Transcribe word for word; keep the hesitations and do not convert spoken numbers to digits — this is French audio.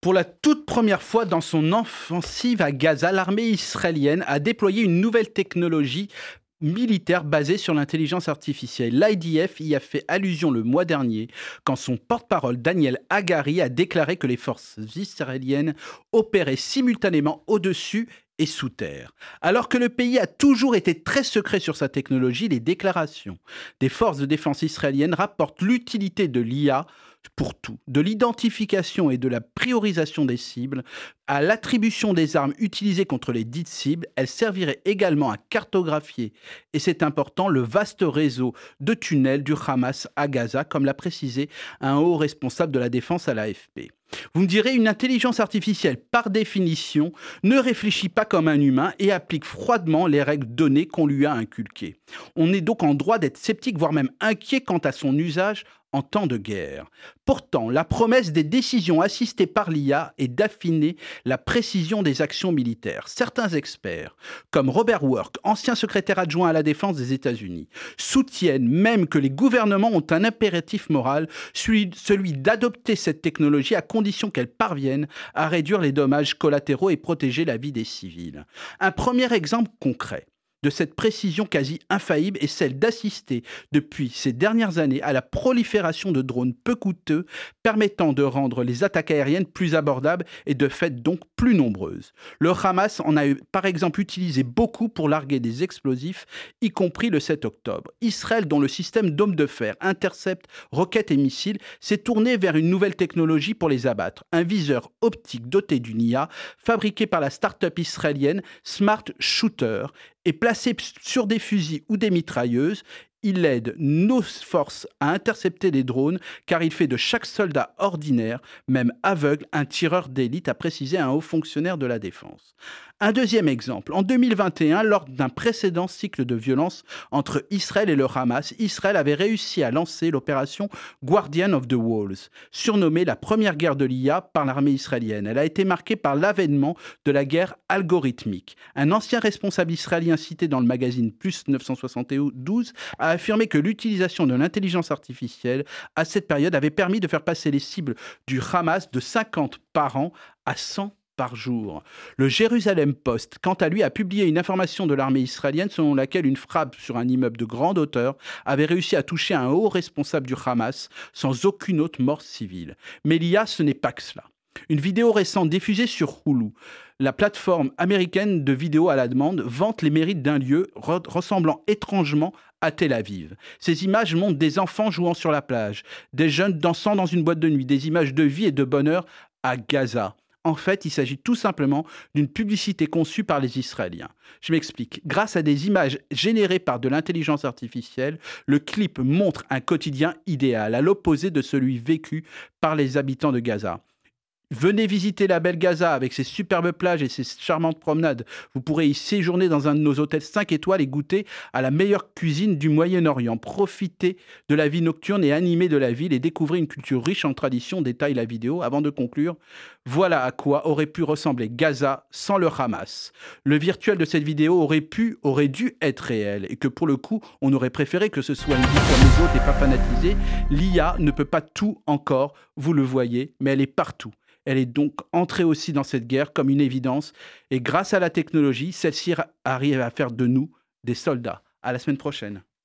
Pour la toute première fois dans son offensive à Gaza, l'armée israélienne a déployé une nouvelle technologie militaire basée sur l'intelligence artificielle. L'I D F y a fait allusion le mois dernier quand son porte-parole Daniel Hagari a déclaré que les forces israéliennes opéraient simultanément au-dessus et sous terre. Alors que le pays a toujours été très secret sur sa technologie, les déclarations des forces de défense israéliennes rapportent l'utilité de l'I A pour tout, de l'identification et de la priorisation des cibles à l'attribution des armes utilisées contre les dites cibles. Elle servirait également à cartographier, et c'est important, le vaste réseau de tunnels du Hamas à Gaza, comme l'a précisé un haut responsable de la défense à l'A F P. Vous me direz, une intelligence artificielle, par définition, ne réfléchit pas comme un humain et applique froidement les règles données qu'on lui a inculquées. On est donc en droit d'être sceptique, voire même inquiet quant à son usage en temps de guerre. Pourtant, la promesse des décisions assistées par l'I A est d'affiner la précision des actions militaires. Certains experts, comme Robert Work, ancien secrétaire adjoint à la défense des États-Unis, soutiennent même que les gouvernements ont un impératif moral, celui, celui d'adopter cette technologie à condition qu'elle parvienne à réduire les dommages collatéraux et protéger la vie des civils. Un premier exemple concret de cette précision quasi infaillible est celle d'assister depuis ces dernières années à la prolifération de drones peu coûteux permettant de rendre les attaques aériennes plus abordables et de fait donc plus nombreuses. Le Hamas en a par exemple utilisé beaucoup pour larguer des explosifs, y compris le sept octobre. Israël, dont le système Dôme de fer intercepte roquettes et missiles, s'est tourné vers une nouvelle technologie pour les abattre. Un viseur optique doté d'une I A fabriqué par la start-up israélienne Smart Shooter et placé sur des fusils ou des mitrailleuses. Il aide nos forces à intercepter les drones car il fait de chaque soldat ordinaire, même aveugle, un tireur d'élite, a précisé un haut fonctionnaire de la défense. Un deuxième exemple, en deux mille vingt et un, lors d'un précédent cycle de violence entre Israël et le Hamas, Israël avait réussi à lancer l'opération Guardian of the Walls, surnommée la première guerre de l'I A par l'armée israélienne. Elle a été marquée par l'avènement de la guerre algorithmique. Un ancien responsable israélien cité dans le magazine Plus neuf cent soixante-douze a affirmé que l'utilisation de l'intelligence artificielle à cette période avait permis de faire passer les cibles du Hamas de cinquante par an à cent par jour. Le Jérusalem Post, quant à lui, a publié une information de l'armée israélienne selon laquelle une frappe sur un immeuble de grande hauteur avait réussi à toucher un haut responsable du Hamas sans aucune autre mort civile. Mais l'I A, ce n'est pas que cela. Une vidéo récente diffusée sur Hulu, la plateforme américaine de vidéos à la demande, vante les mérites d'un lieu re- ressemblant étrangement à Tel Aviv. Ces images montrent des enfants jouant sur la plage, des jeunes dansant dans une boîte de nuit, des images de vie et de bonheur à Gaza. En fait, il s'agit tout simplement d'une publicité conçue par les Israéliens. Je m'explique. Grâce à des images générées par de l'intelligence artificielle, le clip montre un quotidien idéal, à l'opposé de celui vécu par les habitants de Gaza. Venez visiter la belle Gaza avec ses superbes plages et ses charmantes promenades. Vous pourrez y séjourner dans un de nos hôtels cinq étoiles et goûter à la meilleure cuisine du Moyen-Orient. Profitez de la vie nocturne et animée de la ville et découvrez une culture riche en traditions, détaille la vidéo. Avant de conclure, voilà à quoi aurait pu ressembler Gaza sans le Hamas. Le virtuel de cette vidéo aurait pu, aurait dû être réel et que pour le coup, on aurait préféré que ce soit une vie comme les autres et pas fanatisée. L'I A ne peut pas tout encore, vous le voyez, mais elle est partout. Elle est donc entrée aussi dans cette guerre comme une évidence. Et grâce à la technologie, celle-ci arrive à faire de nous des soldats. À la semaine prochaine.